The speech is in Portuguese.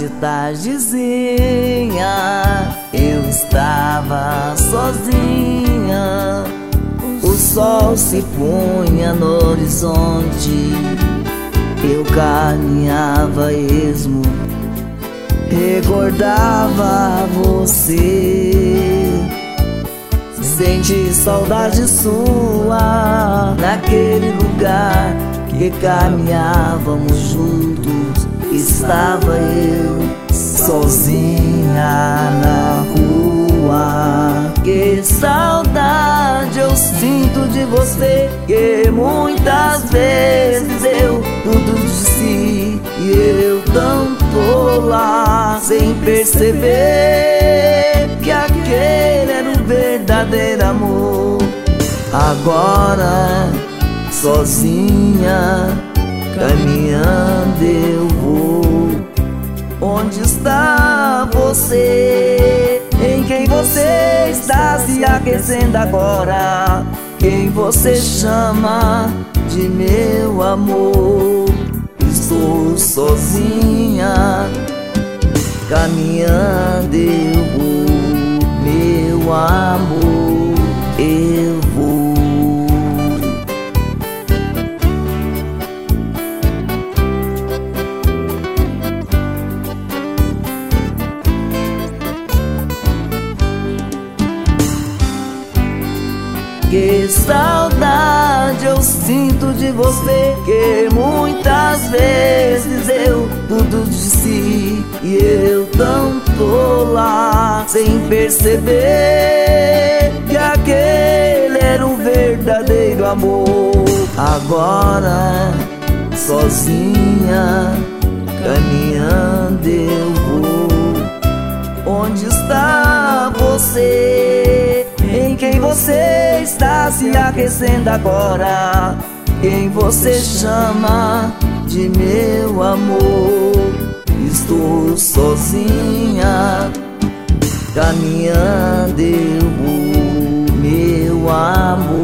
de tardezinha eu estava sozinha. O sol se punha no horizonte, eu caminhava esmo, recordava você. Senti saudade sua naquele lugar que caminhávamos juntos. Estava eu sozinha na rua. Que saudade eu sinto de você, que muitas vezes eu tudo disse e eu tão tola, sem perceber que aquele era o verdadeiro amor. Agora sozinha caminhando eu vou. Onde está você? Em quem você está se aquecendo agora? Quem você chama de meu amor? Estou sozinha caminhando eu vou, meu amor, eu vou. Que saudade eu sinto de você, que muitas vezes eu tudo disse e eu tão tola, sem perceber que aquele era o verdadeiro amor. Agora sozinha caminhando eu vou. Onde está você? Em quem você está se aquecendo agora? Quem você chama de meu amor? Estou sozinha caminhando eu vou, meu amor.